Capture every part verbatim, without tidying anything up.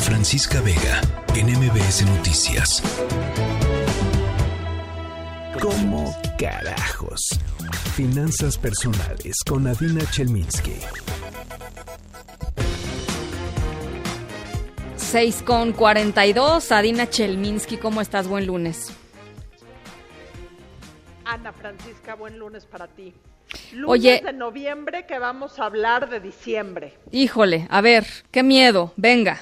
Francisca Vega, en M B S Noticias. ¿Cómo carajos? Finanzas personales con Adina Chelminsky. seis con cuarenta y dos, Adina Chelminsky, ¿cómo estás? Buen lunes. Ana Francisca, buen lunes para ti. Lunes Oye, de noviembre que vamos a hablar de diciembre. Híjole, a ver, qué miedo, venga.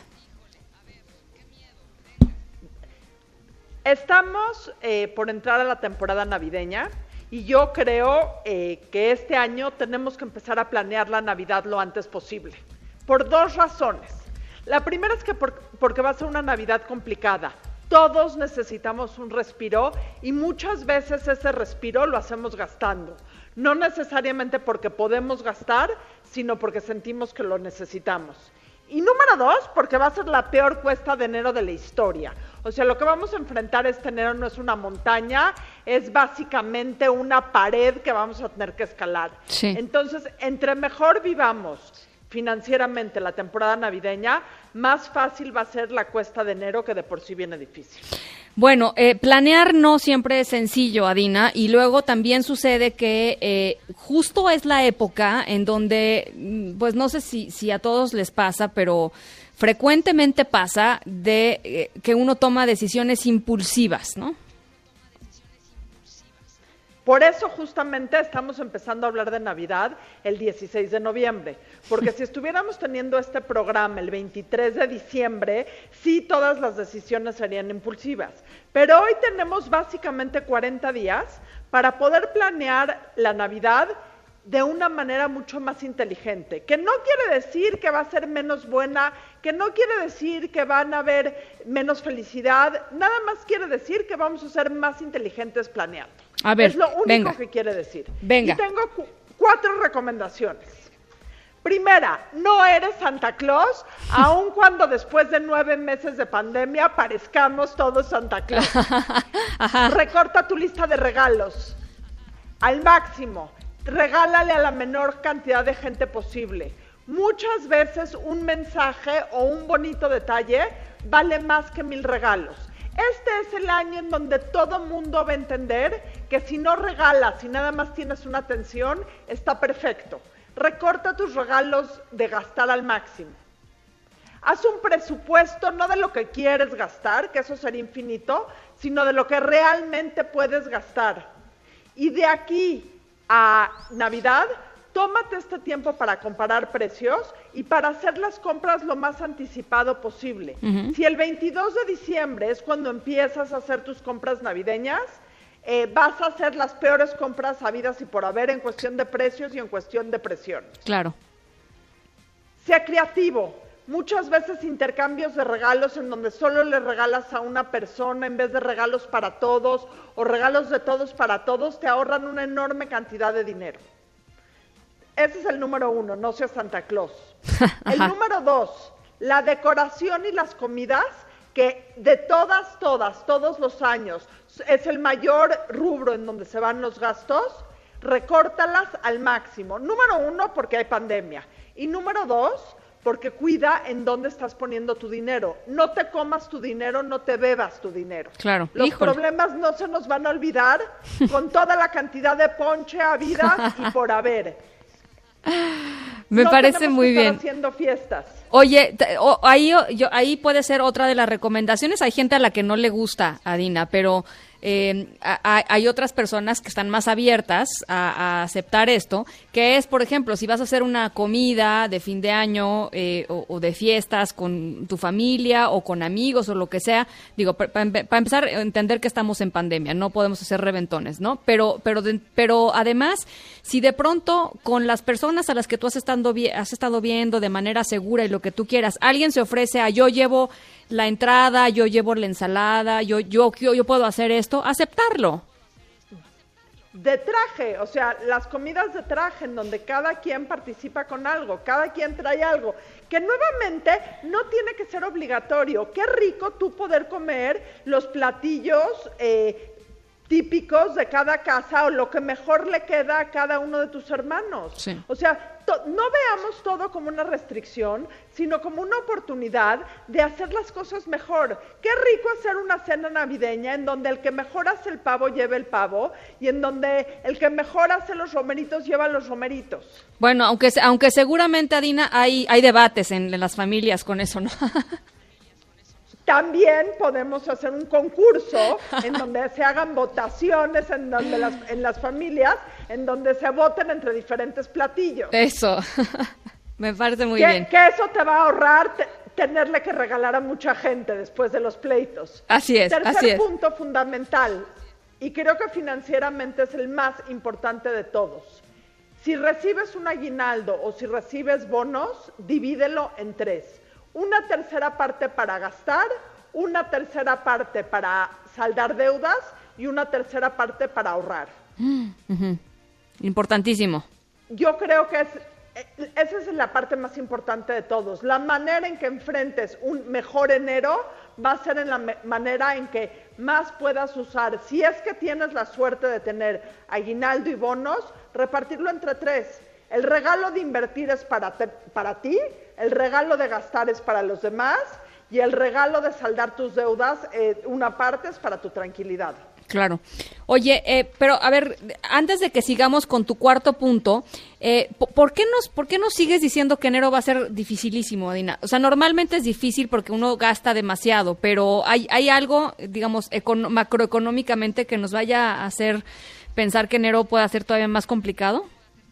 Estamos eh, por entrar a la temporada navideña y yo creo eh, que este año tenemos que empezar a planear la Navidad lo antes posible, por dos razones. La primera es que por, porque va a ser una Navidad complicada. Todos necesitamos un respiro y muchas veces ese respiro lo hacemos gastando. No necesariamente porque podemos gastar, sino porque sentimos que lo necesitamos. Y número dos, porque va a ser la peor cuesta de enero de la historia. O sea, lo que vamos a enfrentar este enero no es una montaña, es básicamente una pared que vamos a tener que escalar. Sí. Entonces, entre mejor vivamos financieramente la temporada navideña, más fácil va a ser la cuesta de enero, que de por sí viene difícil. Bueno, eh, planear no siempre es sencillo, Adina, y luego también sucede que eh, justo es la época en donde, pues no sé si, si a todos les pasa, pero frecuentemente pasa de eh, que uno toma decisiones impulsivas, ¿no? Por eso justamente estamos empezando a hablar de Navidad el dieciséis de noviembre, porque si estuviéramos teniendo este programa el veintitrés de diciembre, sí todas las decisiones serían impulsivas, pero hoy tenemos básicamente cuarenta días para poder planear la Navidad de una manera mucho más inteligente, que no quiere decir que va a ser menos buena, que no quiere decir que van a haber menos felicidad, nada más quiere decir que vamos a ser más inteligentes planeando. A ver, es lo único venga. que quiere decir. Venga. Y tengo cu- cuatro recomendaciones. Primera, no eres Santa Claus, aun cuando después de nueve meses de pandemia parezcamos todos Santa Claus. Ajá. Recorta tu lista de regalos al máximo. Regálale a la menor cantidad de gente posible. Muchas veces un mensaje o un bonito detalle vale más que mil regalos. Este es el año en donde todo mundo va a entender que si no regalas y nada más tienes una atención, está perfecto. Recorta tus regalos de gastar al máximo. Haz un presupuesto no de lo que quieres gastar, que eso sería infinito, sino de lo que realmente puedes gastar. Y de aquí a Navidad, tómate este tiempo para comparar precios y para hacer las compras lo más anticipado posible. Uh-huh. Si el veintidós de diciembre es cuando empiezas a hacer tus compras navideñas, eh, vas a hacer las peores compras habidas y por haber en cuestión de precios y en cuestión de presión. Claro. Sea creativo. Muchas veces intercambios de regalos en donde solo le regalas a una persona en vez de regalos para todos o regalos de todos para todos te ahorran una enorme cantidad de dinero. Ese es el número uno, no seas Santa Claus. El número dos, la decoración y las comidas, que de todas, todas, todos los años es el mayor rubro en donde se van los gastos, recórtalas al máximo. Número uno, porque hay pandemia. Y número dos, porque cuida en dónde estás poniendo tu dinero. No te comas tu dinero, no te bebas tu dinero. Claro. Los Híjole. problemas no se nos van a olvidar con toda la cantidad de ponche habidas y por haber. Me no parece muy que estar bien. Haciendo fiestas. Oye, t- o, ahí, yo, ahí puede ser otra de las recomendaciones. Hay gente a la que no le gusta, Adina, pero eh, a, hay otras personas que están más abiertas a, a aceptar esto, que es, por ejemplo, si vas a hacer una comida de fin de año eh, o, o de fiestas con tu familia o con amigos o lo que sea, digo, para pa, pa empezar a entender que estamos en pandemia, no podemos hacer reventones, ¿no? Pero, pero, de, pero además, si de pronto con las personas a las que tú has estado, vi has estado viendo de manera segura y lo que tú quieras, alguien se ofrece a yo llevo la entrada, yo llevo la ensalada, yo, yo, yo, yo puedo hacer esto, aceptarlo. De traje, o sea, las comidas de traje en donde cada quien participa con algo, cada quien trae algo, que nuevamente no tiene que ser obligatorio. Qué rico tú poder comer los platillos eh, típicos de cada casa o lo que mejor le queda a cada uno de tus hermanos. Sí. O sea, to- no veamos todo como una restricción, sino como una oportunidad de hacer las cosas mejor. Qué rico hacer una cena navideña en donde el que mejor hace el pavo lleva el pavo y en donde el que mejor hace los romeritos lleva los romeritos. Bueno, aunque aunque seguramente, Adina, hay hay debates en, en las familias con eso, ¿no? También podemos hacer un concurso en donde se hagan votaciones en donde las, en las familias, en donde se voten entre diferentes platillos. Eso, me parece muy que, bien. Que eso te va a ahorrar te, tenerle que regalar a mucha gente después de los pleitos. Así es, Tercer así es. punto fundamental, y creo que financieramente es el más importante de todos. Si recibes un aguinaldo o si recibes bonos, divídelo en tres. Una tercera parte para gastar, una tercera parte para saldar deudas y una tercera parte para ahorrar. Mm, uh-huh. Importantísimo. Yo creo que es, esa es la parte más importante de todos. La manera en que enfrentes un mejor enero va a ser en la me- manera en que más puedas usar. Si es que tienes la suerte de tener aguinaldo y bonos, repartirlo entre tres. El regalo de invertir es para, te, para ti, el regalo de gastar es para los demás y el regalo de saldar tus deudas, eh, una parte es para tu tranquilidad. Claro. Oye, eh, pero a ver, antes de que sigamos con tu cuarto punto, eh, ¿por qué nos, por qué nos sigues diciendo que enero va a ser dificilísimo, Adina? O sea, normalmente es difícil porque uno gasta demasiado, pero ¿hay, hay algo, digamos, econ- macroeconómicamente que nos vaya a hacer pensar que enero pueda ser todavía más complicado?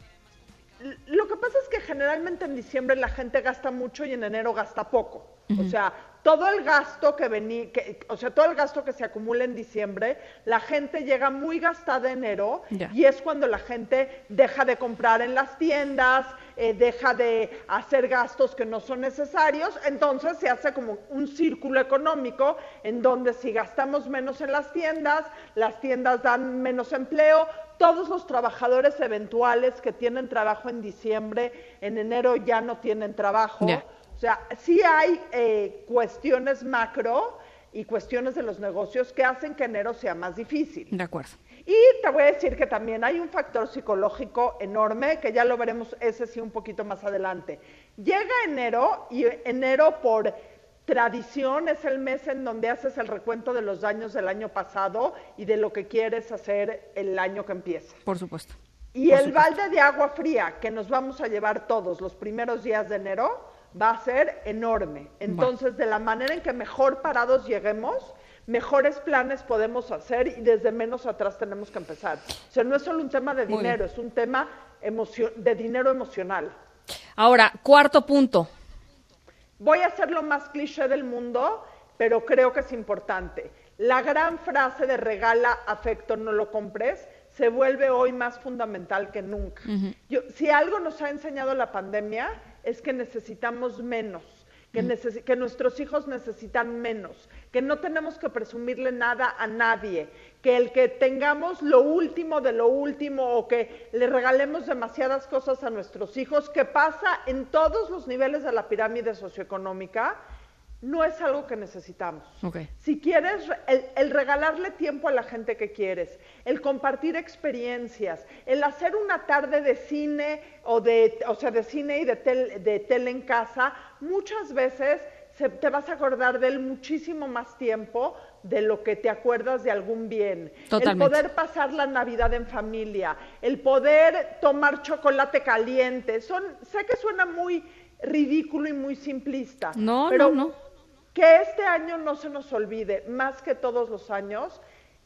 Lo que pasa es que generalmente en diciembre la gente gasta mucho y en enero gasta poco. Uh-huh. O sea, todo el gasto que vení, que, o sea, todo el gasto que se acumula en diciembre, la gente llega muy gastada en enero yeah. y es cuando la gente deja de comprar en las tiendas, eh, deja de hacer gastos que no son necesarios, entonces se hace como un círculo económico en donde si gastamos menos en las tiendas, las tiendas dan menos empleo. Todos los trabajadores eventuales que tienen trabajo en diciembre, en enero ya no tienen trabajo. Yeah. O sea, sí hay eh, cuestiones macro y cuestiones de los negocios que hacen que enero sea más difícil. De acuerdo. Y te voy a decir que también hay un factor psicológico enorme, que ya lo veremos ese sí un poquito más adelante. Llega enero y enero por tradición es el mes en donde haces el recuento de los daños del año pasado y de lo que quieres hacer el año que empieza. Por supuesto. Y Por el supuesto. balde de agua fría que nos vamos a llevar todos los primeros días de enero va a ser enorme. Entonces, bueno. de la manera en que mejor parados lleguemos, mejores planes podemos hacer y desde menos atrás tenemos que empezar. O sea, no es solo un tema de dinero, es un tema emocio- de dinero emocional. Ahora, cuarto punto. Voy a hacer lo más cliché del mundo, pero creo que es importante. La gran frase de regala afecto, no lo compres, se vuelve hoy más fundamental que nunca. Uh-huh. Yo, si algo nos ha enseñado la pandemia es que necesitamos menos, que, neces- que nuestros hijos necesitan menos, que no tenemos que presumirle nada a nadie, que el que tengamos lo último de lo último o que le regalemos demasiadas cosas a nuestros hijos, que pasa en todos los niveles de la pirámide socioeconómica, no es algo que necesitamos. Okay. Si quieres, el, el regalarle tiempo a la gente que quieres, el compartir experiencias, el hacer una tarde de cine o de, o sea, de cine y de, tel, de tele en casa, muchas veces se, te vas a acordar de él muchísimo más tiempo de lo que te acuerdas de algún bien. Totalmente. El poder pasar la Navidad en familia, el poder tomar chocolate caliente, son, sé que suena muy ridículo y muy simplista. No, pero no, no. Que este año no se nos olvide, más que todos los años,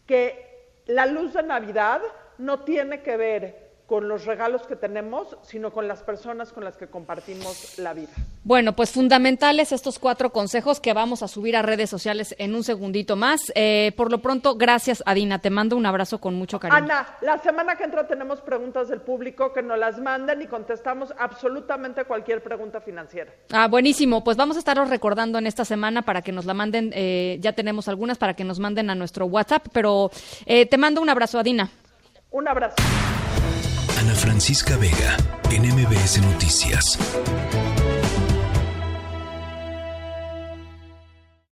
que la luz de Navidad no tiene que ver con los regalos que tenemos, sino con las personas con las que compartimos la vida. Bueno, pues fundamentales estos cuatro consejos que vamos a subir a redes sociales en un segundito más. Eh, por lo pronto, gracias, Adina. Te mando un abrazo con mucho cariño. Ana, la semana que entra tenemos preguntas del público que nos las manden y contestamos absolutamente cualquier pregunta financiera. Ah, buenísimo. Pues vamos a estaros recordando en esta semana para que nos la manden. Eh, ya tenemos algunas para que nos manden a nuestro WhatsApp, pero eh, te mando un abrazo, Adina. Un abrazo. Ana Francisca Vega, en M B S Noticias.